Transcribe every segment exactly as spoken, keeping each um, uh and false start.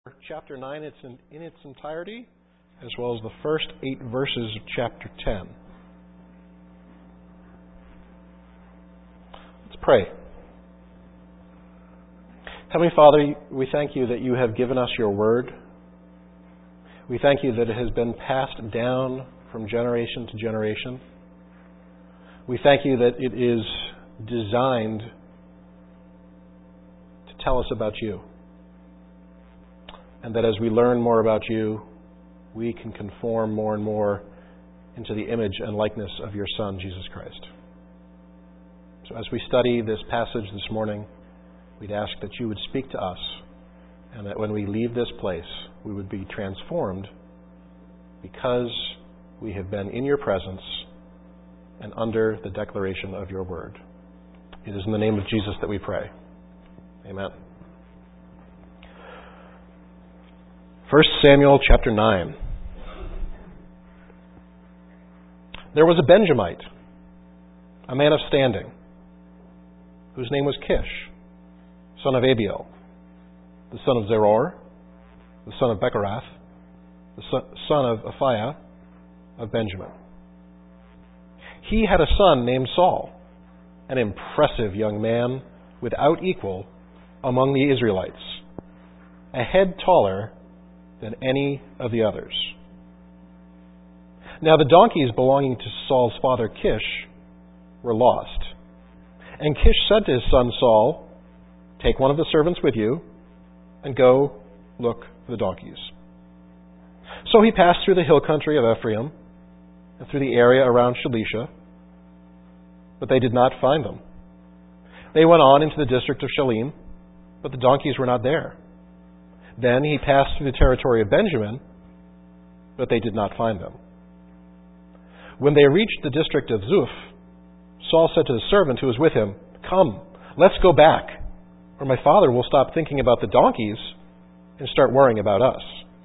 Chapter nine it's in, in its entirety, as well as the first eight verses of chapter ten. Let's pray. Heavenly Father, we thank you that you have given us your word. We thank you that it has been passed down from generation to generation. We thank you that it is designed to tell us about you. And that as we learn more about you, we can conform more and more into the image and likeness of your Son, Jesus Christ. So as we study this passage this morning, we'd ask that you would speak to us, and that when we leave this place, we would be transformed because we have been in your presence and under the declaration of your word. It is in the name of Jesus that we pray. Amen. First Samuel chapter nine. There was a Benjamite, a man of standing, whose name was Kish, son of Abiel, the son of Zeror, the son of Bechorath, the son of Aphiah of Benjamin. He had a son named Saul, an impressive young man without equal among the Israelites, a head taller than any of the others. Now the donkeys belonging to Saul's father Kish were lost. And Kish said to his son Saul, "Take one of the servants with you and go look for the donkeys." So he passed through the hill country of Ephraim and through the area around Shalisha, but they did not find them. They went on into the district of Shalim, but the donkeys were not there. Then he passed through the territory of Benjamin, but they did not find them. When they reached the district of Zuph, Saul said to the servant who was with him, "Come, let's go back, or my father will stop thinking about the donkeys and start worrying about us."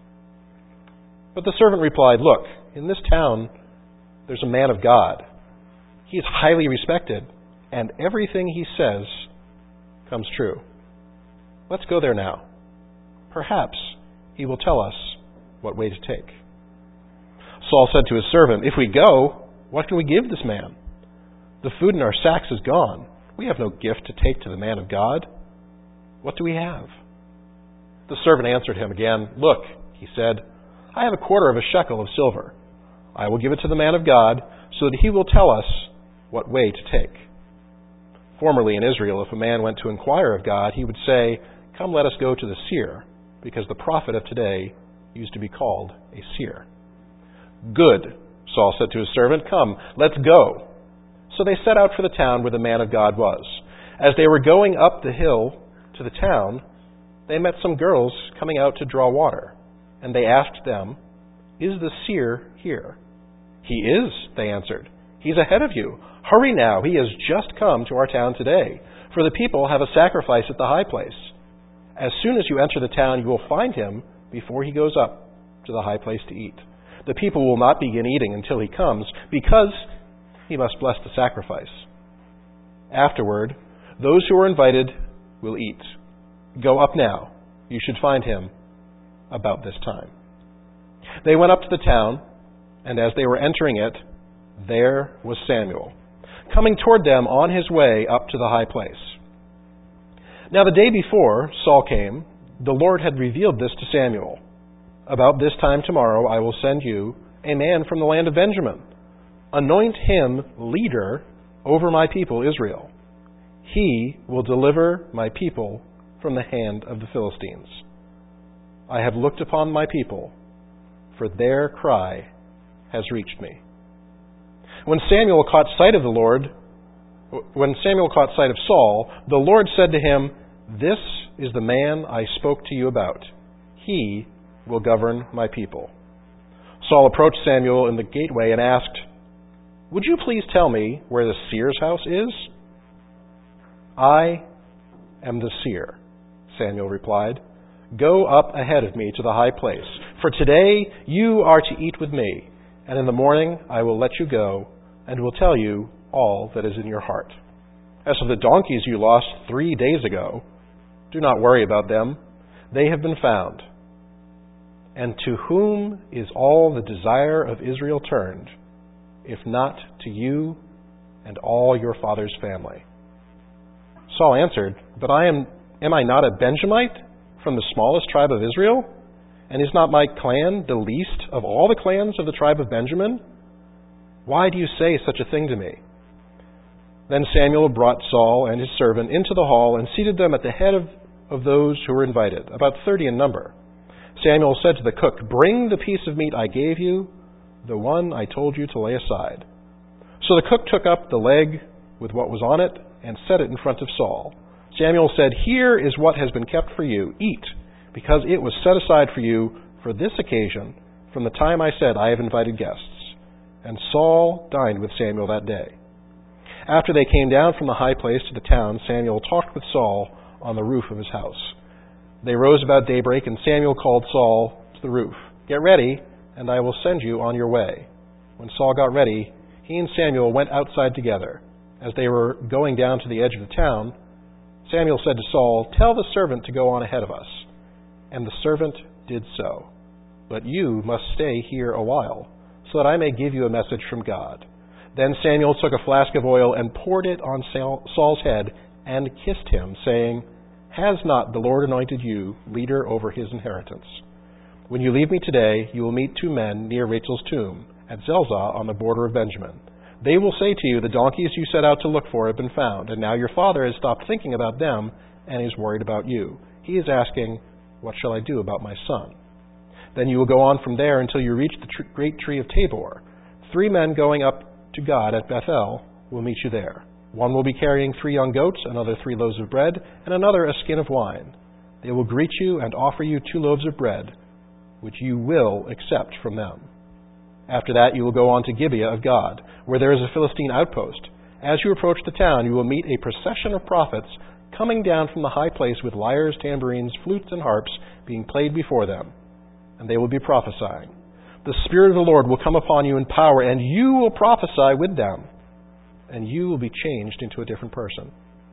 But the servant replied, "Look, in this town there's a man of God. He is highly respected, and everything he says comes true. Let's go there now. Perhaps he will tell us what way to take." Saul said to his servant, "If we go, what can we give this man? The food in our sacks is gone. We have no gift to take to the man of God. What do we have?" The servant answered him again, "Look," he said, "I have a quarter of a shekel of silver. I will give it to the man of God so that he will tell us what way to take." Formerly in Israel, if a man went to inquire of God, he would say, "Come, let us go to the seer," because the prophet of today used to be called a seer. "Good," Saul said to his servant, "come, let's go." So they set out for the town where the man of God was. As they were going up the hill to the town, they met some girls coming out to draw water, and they asked them, "Is the seer here?" "He is," they answered. "He's ahead of you. Hurry now, he has just come to our town today, for the people have a sacrifice at the high place. As soon as you enter the town, you will find him before he goes up to the high place to eat. The people will not begin eating until he comes, because he must bless the sacrifice. Afterward, those who are invited will eat. Go up now. You should find him about this time." They went up to the town, and as they were entering it, there was Samuel, coming toward them on his way up to the high place. Now the day before Saul came, the Lord had revealed this to Samuel. "About this time tomorrow I will send you a man from the land of Benjamin. Anoint him leader over my people Israel. He will deliver my people from the hand of the Philistines. I have looked upon my people, for their cry has reached me." When Samuel caught sight of the Lord, when Samuel caught sight of Saul, the Lord said to him, "This is the man I spoke to you about. He will govern my people." Saul approached Samuel in the gateway and asked, "Would you please tell me where the seer's house is?" "I am the seer," Samuel replied. "Go up ahead of me to the high place, for today you are to eat with me, and in the morning I will let you go and will tell you all that is in your heart. As for the donkeys you lost three days ago, do not worry about them. They have been found. And to whom is all the desire of Israel turned, if not to you and all your father's family? Saul answered, But I am, am I not a Benjamite from the smallest tribe of Israel? And is not my clan the least of all the clans of the tribe of Benjamin? Why do you say such a thing to me? Then Samuel brought Saul and his servant into the hall and seated them at the head of, of those who were invited, about thirty in number. Samuel said to the cook, Bring the piece of meat I gave you, the one I told you to lay aside. So the cook took up the leg with what was on it and set it in front of Saul. Samuel said, Here is what has been kept for you. Eat, because it was set aside for you for this occasion from the time I said I have invited guests. And Saul dined with Samuel that day. After they came down from the high place to the town, Samuel talked with Saul on the roof of his house. They rose about daybreak, and Samuel called Saul to the roof. Get ready, and I will send you on your way. When Saul got ready, he and Samuel went outside together. As they were going down to the edge of the town, Samuel said to Saul, Tell the servant to go on ahead of us. And the servant did so. But you must stay here a while, so that I may give you a message from God. Then Samuel took a flask of oil and poured it on Saul's head and kissed him, saying, Has not the Lord anointed you leader over his inheritance? When you leave me today, you will meet two men near Rachel's tomb at Zelzah on the border of Benjamin. They will say to you, The donkeys you set out to look for have been found, and now your father has stopped thinking about them and is worried about you. He is asking, What shall I do about my son? Then you will go on from there until you reach the tr- great tree of Tabor. Three men going up to God at Bethel will meet you there. One will be carrying three young goats, another three loaves of bread, and another a skin of wine. They will greet you and offer you two loaves of bread, which you will accept from them. After that, you will go on to Gibeah of God, where there is a Philistine outpost. As you approach the town, you will meet a procession of prophets coming down from the high place with lyres, tambourines, flutes, and harps being played before them, and they will be prophesying. The Spirit of the Lord will come upon you in power, and you will prophesy with them, and you will be changed into a different person.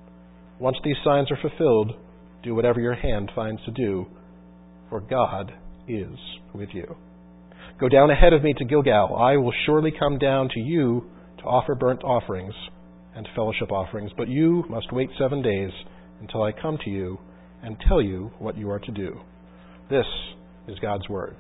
Once these signs are fulfilled, do whatever your hand finds to do, for God is with you. Go down ahead of me to Gilgal. I will surely come down to you to offer burnt offerings and fellowship offerings, but you must wait seven days until I come to you and tell you what you are to do. This is God's Word.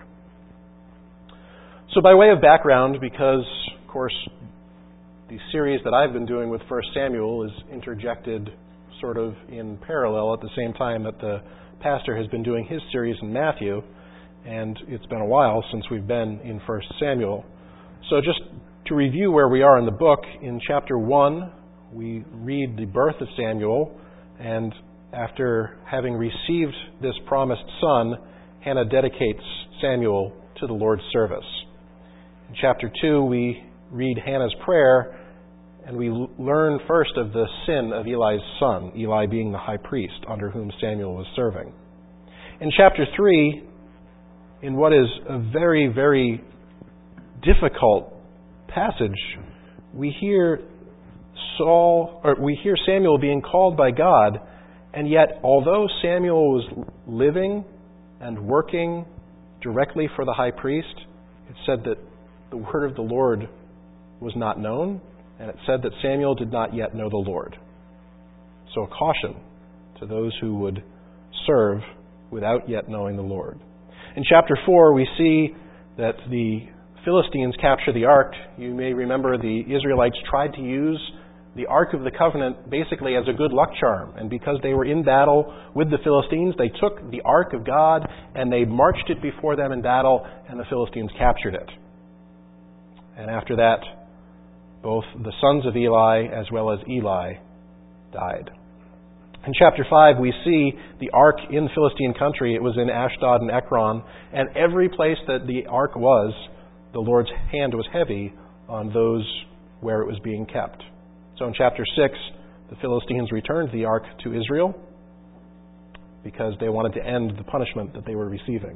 So by way of background, because, of course, the series that I've been doing with First Samuel is interjected sort of in parallel at the same time that the pastor has been doing his series in Matthew, and it's been a while since we've been in First Samuel. So just to review where we are in the book, in chapter one, we read the birth of Samuel, and after having received this promised son, Hannah dedicates Samuel to the Lord's service. In chapter two, we read Hannah's prayer, and we learn first of the sin of Eli's son, Eli being the high priest under whom Samuel was serving. In chapter three, in what is a very, very difficult passage, we hear Saul, or we hear Samuel being called by God, and yet although Samuel was living and working directly for the high priest, it said that the word of the Lord was not known, and it said that Samuel did not yet know the Lord. So a caution to those who would serve without yet knowing the Lord. In chapter four, we see that the Philistines capture the ark. You may remember the Israelites tried to use the Ark of the Covenant basically as a good luck charm. And because they were in battle with the Philistines, they took the Ark of God and they marched it before them in battle, and the Philistines captured it. And after that, both the sons of Eli as well as Eli died. In chapter five, we see the ark in Philistine country. It was in Ashdod and Ekron, and every place that the ark was, the Lord's hand was heavy on those where it was being kept. So in chapter six, the Philistines returned the ark to Israel because they wanted to end the punishment that they were receiving.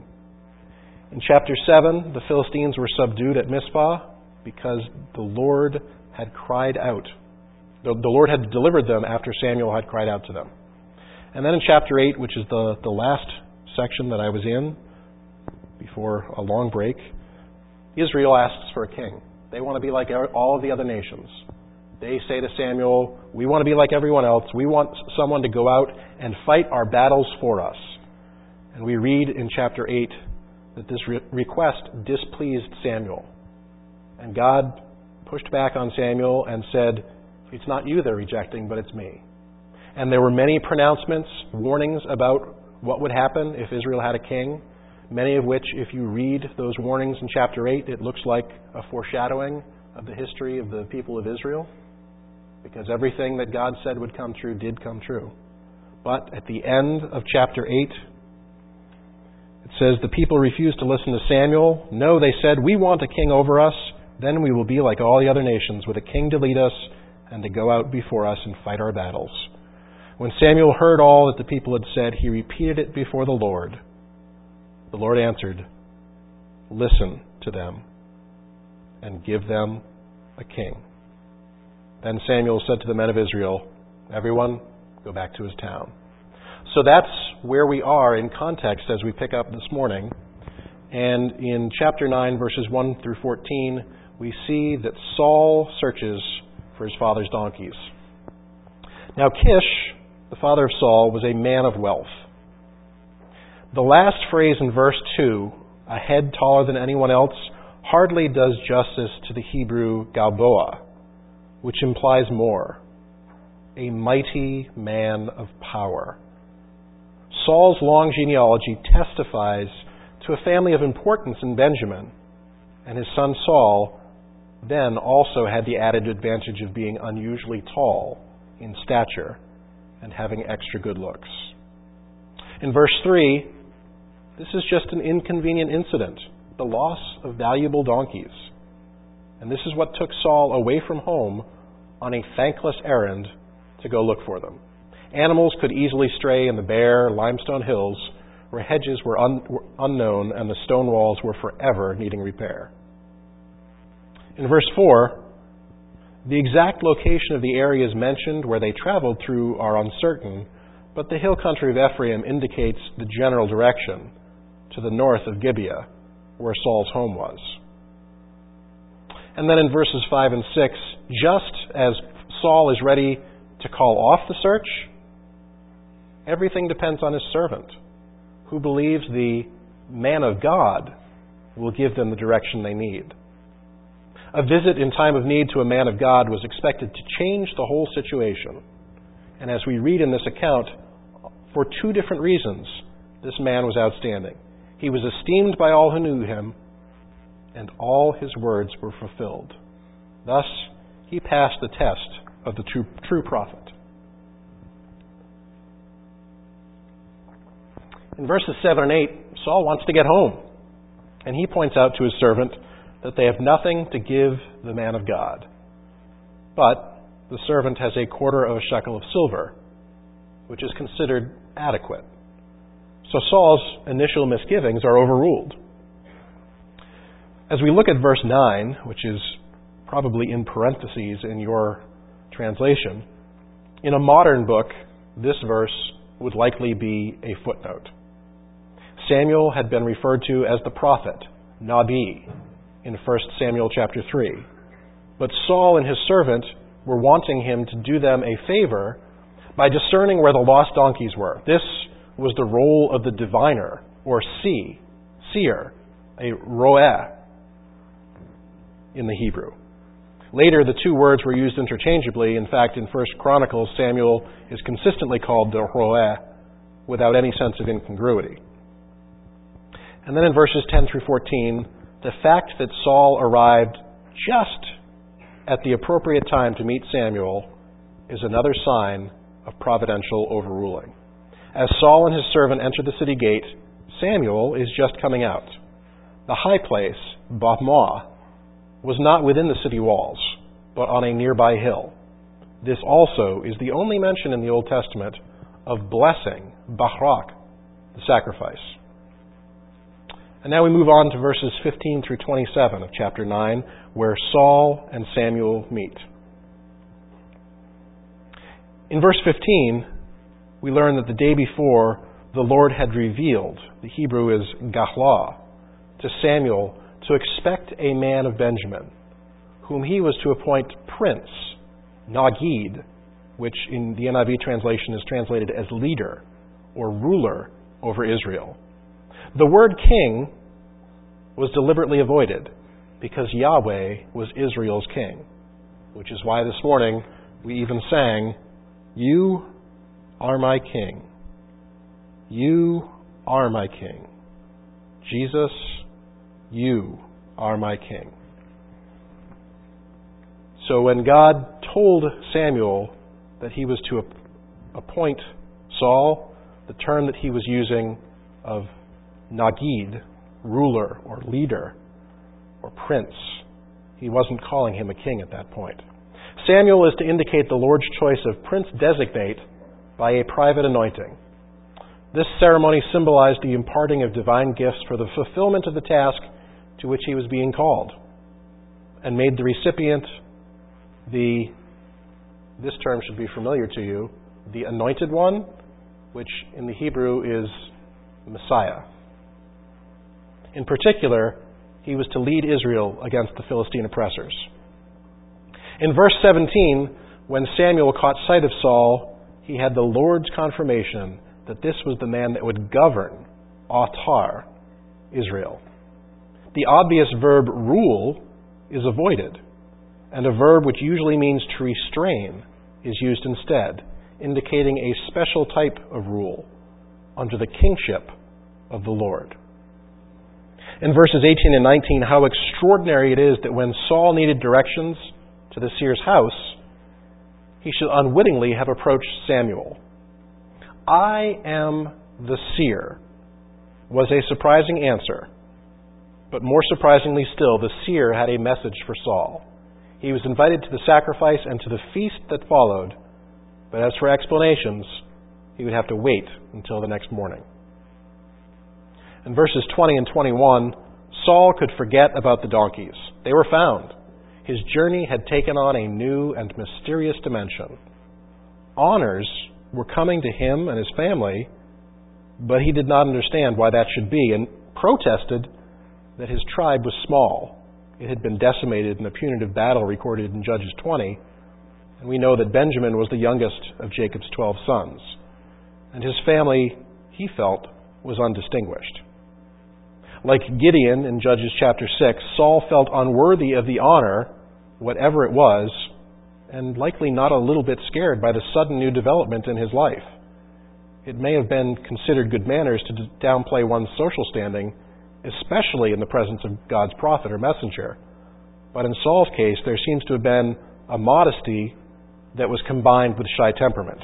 In chapter seven, the Philistines were subdued at Mizpah because the Lord had cried out. The, the Lord had delivered them after Samuel had cried out to them. And then in chapter eight, which is the, the last section that I was in, before a long break, Israel asks for a king. They want to be like all of the other nations. They say to Samuel, we want to be like everyone else. We want someone to go out and fight our battles for us. And we read in chapter eight that this re- request displeased Samuel. And God pushed back on Samuel and said, it's not you they're rejecting, but it's me. And there were many pronouncements, warnings about what would happen if Israel had a king, many of which, if you read those warnings in chapter eight, it looks like a foreshadowing of the history of the people of Israel, because everything that God said would come true did come true. But at the end of chapter eight, it says, the people refused to listen to Samuel. No, they said, we want a king over us. Then we will be like all the other nations, with a king to lead us and to go out before us and fight our battles. When Samuel heard all that the people had said, he repeated it before the Lord. The Lord answered, listen to them and give them a king. Then Samuel said to the men of Israel, everyone go back to his town. So that's where we are in context as we pick up this morning. And in chapter nine, verses one through fourteen, we see that Saul searches for his father's donkeys. Now Kish, the father of Saul, was a man of wealth. The last phrase in verse two, a head taller than anyone else, hardly does justice to the Hebrew Galboa, which implies more. A mighty man of power. Saul's long genealogy testifies to a family of importance in Benjamin, and his son Saul then also had the added advantage of being unusually tall in stature and having extra good looks. In verse three, this is just an inconvenient incident, the loss of valuable donkeys. And this is what took Saul away from home on a thankless errand to go look for them. Animals could easily stray in the bare limestone hills where hedges were, un- were unknown and the stone walls were forever needing repair. In verse four, the exact location of the areas mentioned where they traveled through are uncertain, but the hill country of Ephraim indicates the general direction to the north of Gibeah, where Saul's home was. And then in verses five and six, just as Saul is ready to call off the search, everything depends on his servant, who believes the man of God will give them the direction they need. A visit in time of need to a man of God was expected to change the whole situation. And as we read in this account, for two different reasons, this man was outstanding. He was esteemed by all who knew him, and all his words were fulfilled. Thus, he passed the test of the true, true prophet. In verses seven and eight, Saul wants to get home, and he points out to his servant that they have nothing to give the man of God. But the servant has a quarter of a shekel of silver, which is considered adequate. So Saul's initial misgivings are overruled. As we look at verse nine, which is probably in parentheses in your translation, in a modern book, this verse would likely be a footnote. Samuel had been referred to as the prophet, Nabi, in First Samuel chapter three. But Saul and his servant were wanting him to do them a favor by discerning where the lost donkeys were. This was the role of the diviner, or see, seer, a roeh in the Hebrew. Later, the two words were used interchangeably. In fact, in First Chronicles, Samuel is consistently called the roeh without any sense of incongruity. And then in verses ten through fourteen, the fact that Saul arrived just at the appropriate time to meet Samuel is another sign of providential overruling. As Saul and his servant enter the city gate, Samuel is just coming out. The high place, Bathmah, was not within the city walls, but on a nearby hill. This also is the only mention in the Old Testament of blessing, Bachrak, the sacrifice. And now we move on to verses fifteen through twenty-seven of chapter nine, where Saul and Samuel meet. In verse fifteen, we learn that the day before, the Lord had revealed, the Hebrew is gahlah, to Samuel to expect a man of Benjamin, whom he was to appoint prince, Nagid, which in the N I V translation is translated as leader or ruler over Israel. The word king was deliberately avoided because Yahweh was Israel's king, which is why this morning we even sang, "You are my king. You are my king. Jesus, you are my king." So when God told Samuel that he was to appoint Saul, the term that he was using of Nagid, ruler or leader or prince, he wasn't calling him a king at that point. Samuel is to indicate the Lord's choice of prince designate by a private anointing. This ceremony symbolized the imparting of divine gifts for the fulfillment of the task to which he was being called, and made the recipient the, this term should be familiar to you, the anointed one, which in the Hebrew is Messiah. In particular, he was to lead Israel against the Philistine oppressors. In verse seventeen, when Samuel caught sight of Saul, he had the Lord's confirmation that this was the man that would govern, Atar, Israel. The obvious verb rule is avoided, and a verb which usually means to restrain is used instead, indicating a special type of rule under the kingship of the Lord. In verses eighteen and nineteen, how extraordinary it is that when Saul needed directions to the seer's house, he should unwittingly have approached Samuel. "I am the seer," was a surprising answer. But more surprisingly still, the seer had a message for Saul. He was invited to the sacrifice and to the feast that followed, but as for explanations, he would have to wait until the next morning. In verses twenty and twenty-one, Saul could forget about the donkeys. They were found. His journey had taken on a new and mysterious dimension. Honors were coming to him and his family, but he did not understand why that should be, and protested that his tribe was small. It had been decimated in a punitive battle recorded in Judges twenty, and we know that Benjamin was the youngest of Jacob's twelve sons, and his family, he felt, was undistinguished. Like Gideon in Judges chapter six, Saul felt unworthy of the honor, whatever it was, and likely not a little bit scared by the sudden new development in his life. It may have been considered good manners to downplay one's social standing, especially in the presence of God's prophet or messenger. But in Saul's case, there seems to have been a modesty that was combined with shy temperament.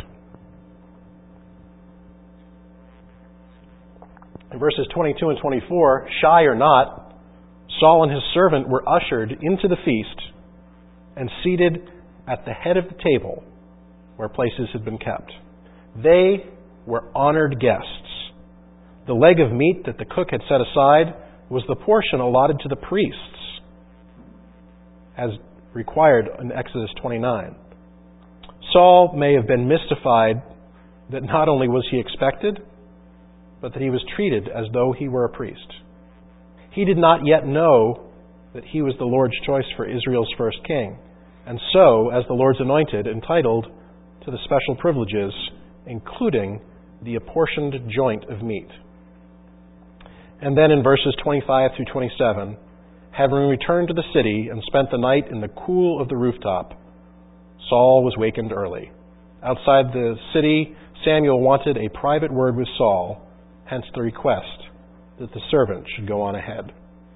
In verses twenty-two and twenty-four, shy or not, Saul and his servant were ushered into the feast and seated at the head of the table where places had been kept. They were honored guests. The leg of meat that the cook had set aside was the portion allotted to the priests, as required in Exodus twenty-nine. Saul may have been mystified that not only was he expected, but that he was treated as though he were a priest. He did not yet know that he was the Lord's choice for Israel's first king, and so, as the Lord's anointed, entitled to the special privileges, including the apportioned joint of meat. And then in verses twenty-five through twenty-seven, having returned to the city and spent the night in the cool of the rooftop, Saul was wakened early. Outside the city, Samuel wanted a private word with Saul, hence the request that the servant should go on ahead.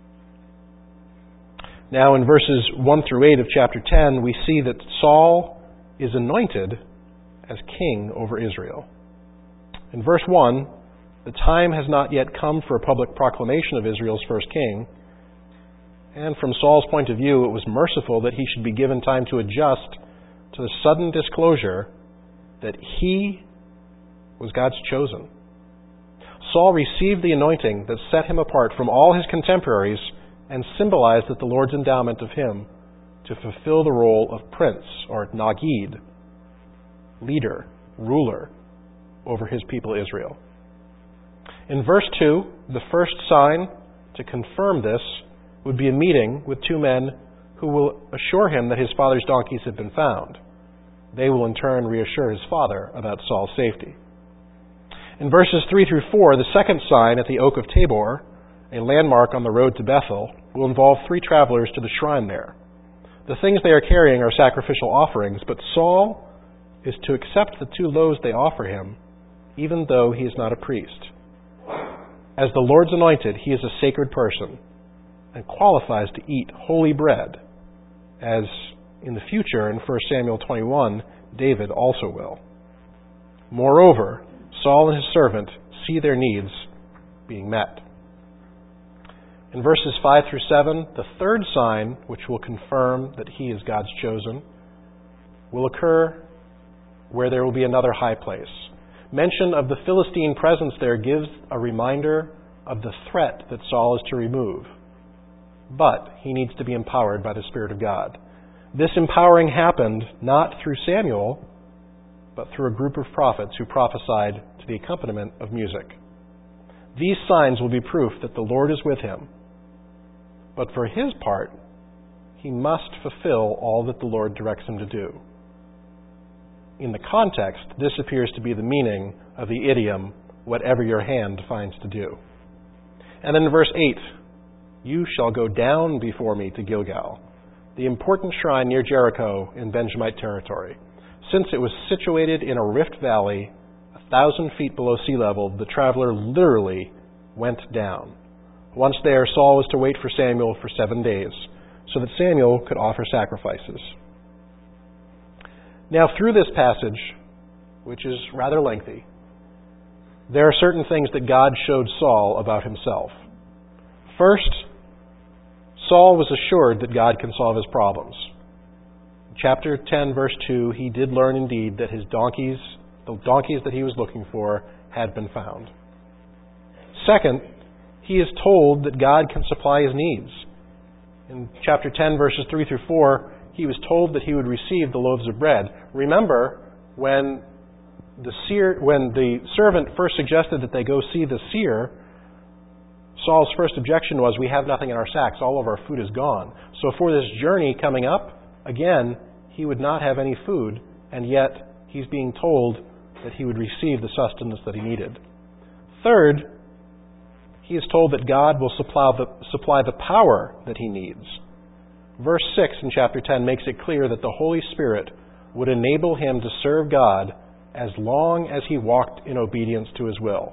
Now in verses one through eight of chapter ten, we see that Saul is anointed as king over Israel. In verse one, the time has not yet come for a public proclamation of Israel's first king, and from Saul's point of view, it was merciful that he should be given time to adjust to the sudden disclosure that he was God's chosen. Saul received the anointing that set him apart from all his contemporaries and symbolized that the Lord's endowment of him to fulfill the role of prince, or Nagid, leader, ruler, over his people Israel. In verse two, the first sign to confirm this would be a meeting with two men who will assure him that his father's donkeys have been found. They will in turn reassure his father about Saul's safety. In verses three through four, the second sign at the Oak of Tabor, a landmark on the road to Bethel, will involve three travelers to the shrine there. The things they are carrying are sacrificial offerings, but Saul is to accept the two loaves they offer him, even though he is not a priest. As the Lord's anointed, he is a sacred person and qualifies to eat holy bread, as in the future in First Samuel twenty-one, David also will. Moreover, Saul and his servant see their needs being met. In verses five through seven, the third sign, which will confirm that he is God's chosen, will occur where there will be another high place. Mention of the Philistine presence there gives a reminder of the threat that Saul is to remove. But he needs to be empowered by the Spirit of God. This empowering happened not through Samuel, but through a group of prophets who prophesied to the accompaniment of music. These signs will be proof that the Lord is with him. But for his part, he must fulfill all that the Lord directs him to do. In the context, this appears to be the meaning of the idiom, whatever your hand finds to do. And then in verse eight, you shall go down before me to Gilgal, the important shrine near Jericho in Benjamite territory. Since it was situated in a rift valley, a thousand feet below sea level, the traveler literally went down. Once there, Saul was to wait for Samuel for seven days, so that Samuel could offer sacrifices. Now, through this passage, which is rather lengthy, there are certain things that God showed Saul about himself. First, Saul was assured that God can solve his problems. In chapter ten, verse two, he did learn indeed that his donkeys, the donkeys that he was looking for, had been found. Second, he is told that God can supply his needs. In chapter ten, verses three through four, he was told that he would receive the loaves of bread. Remember, when the seer, when the servant first suggested that they go see the seer, Saul's first objection was, we have nothing in our sacks. All of our food is gone. So for this journey coming up, again, he would not have any food, and yet he's being told that he would receive the sustenance that he needed. Third, he is told that God will supply the, supply the power that he needs. Verse six in chapter ten makes it clear that the Holy Spirit would enable him to serve God as long as he walked in obedience to his will.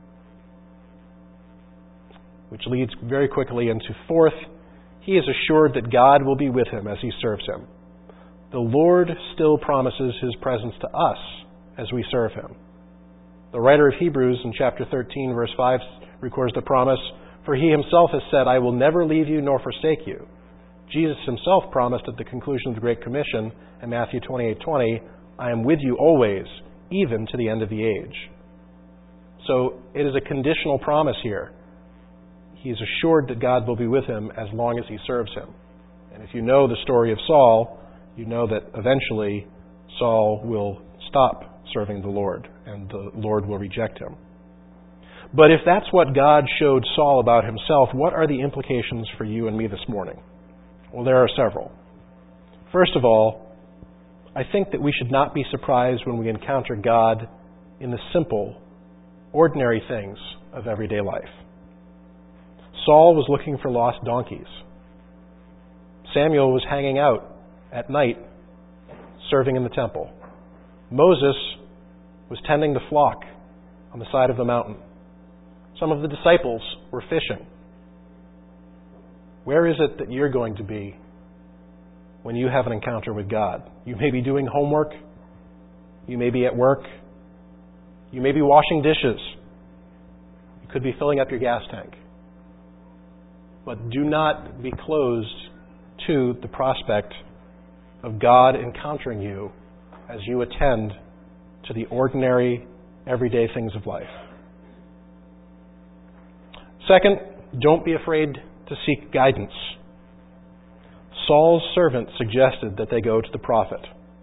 Which leads very quickly into fourth, he is assured that God will be with him as he serves him. The Lord still promises his presence to us as we serve him. The writer of Hebrews in chapter thirteen, verse five, records the promise, for he himself has said, I will never leave you nor forsake you. Jesus himself promised at the conclusion of the Great Commission in Matthew twenty-eight twenty, I am with you always, even to the end of the age. So it is a conditional promise here. He is assured that God will be with him as long as he serves him. And if you know the story of Saul, you know that eventually Saul will stop serving the Lord and the Lord will reject him. But if that's what God showed Saul about himself, what are the implications for you and me this morning? Well, there are several. First of all, I think that we should not be surprised when we encounter God in the simple, ordinary things of everyday life. Saul was looking for lost donkeys. Samuel was hanging out at night, serving in the temple. Moses was tending the flock on the side of the mountain. Some of the disciples were fishing. Where is it that you're going to be when you have an encounter with God? You may be doing homework. You may be at work. You may be washing dishes. You could be filling up your gas tank. But do not be closed to the prospect of God encountering you as you attend to the ordinary, everyday things of life. Second, don't be afraid to seek guidance. Saul's servant suggested that they go to the prophet.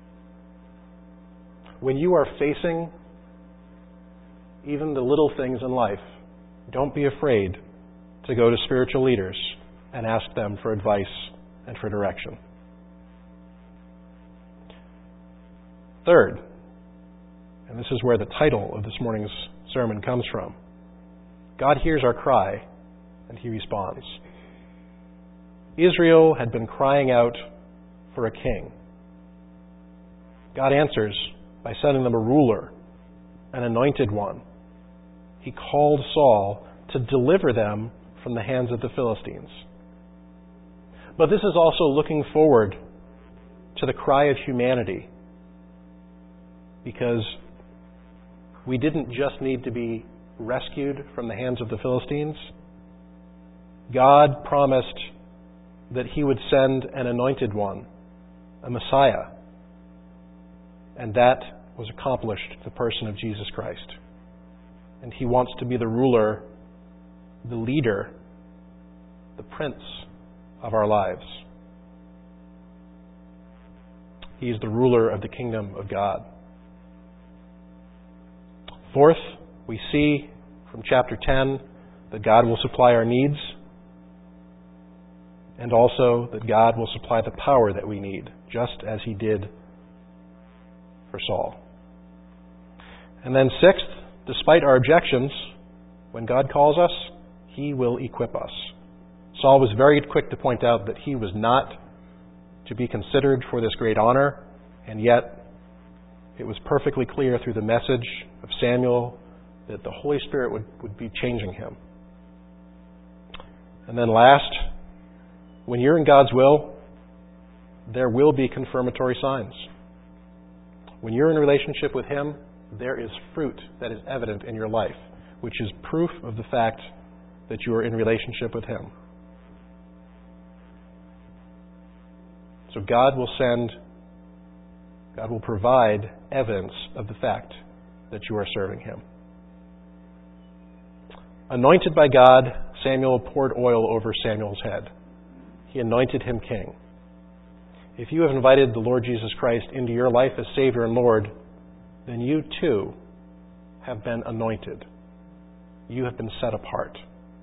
When you are facing even the little things in life, don't be afraid to go to spiritual leaders and ask them for advice and for direction. Third, and this is where the title of this morning's sermon comes from, God hears our cry and He responds. Israel had been crying out for a king. God answers by sending them a ruler, an anointed one. He called Saul to deliver them from the hands of the Philistines. But this is also looking forward to the cry of humanity, because we didn't just need to be rescued from the hands of the Philistines. God promised that He would send an anointed one, a Messiah, and that was accomplished in the person of Jesus Christ. And He wants to be the ruler, the leader, the prince of our lives. He is the ruler of the kingdom of God. Fourth, we see from chapter ten that God will supply our needs, and also that God will supply the power that we need, just as He did for Saul. And then sixth, despite our objections, when God calls us, He will equip us. Saul was very quick to point out that he was not to be considered for this great honor, and yet it was perfectly clear through the message of Samuel that the Holy Spirit would, would be changing him. And then last, when you're in God's will, there will be confirmatory signs. When you're in relationship with Him, there is fruit that is evident in your life, which is proof of the fact that you are in relationship with Him. So God will send, God will provide evidence of the fact that you are serving Him. Anointed by God, Samuel poured oil over Samuel's head. He anointed him king. If you have invited the Lord Jesus Christ into your life as Savior and Lord, then you too have been anointed. You have been set apart.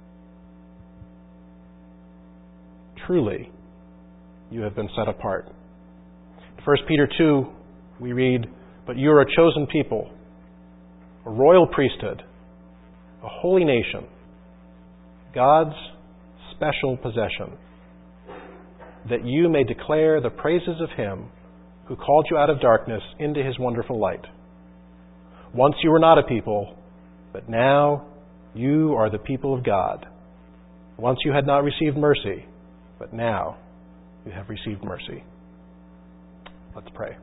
Truly, you have been set apart. In First Peter two, we read, "But you are a chosen people, a royal priesthood, a holy nation, God's special possession, that you may declare the praises of Him who called you out of darkness into His wonderful light. Once you were not a people, but now you are the people of God. Once you had not received mercy, but now you have received mercy." Let's pray.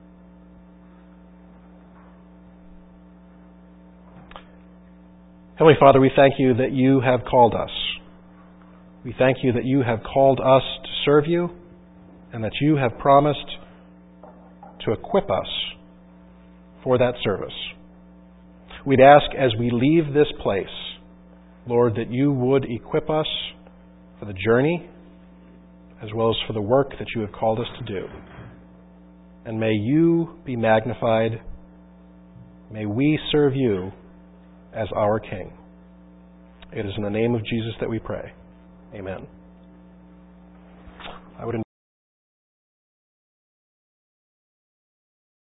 Heavenly Father, we thank You that You have called us. We thank You that You have called us to serve You, and that You have promised to equip us for that service. We'd ask as we leave this place, Lord, that You would equip us for the journey as well as for the work that You have called us to do. And may You be magnified. May we serve You as our King. It is in the name of Jesus that we pray. Amen.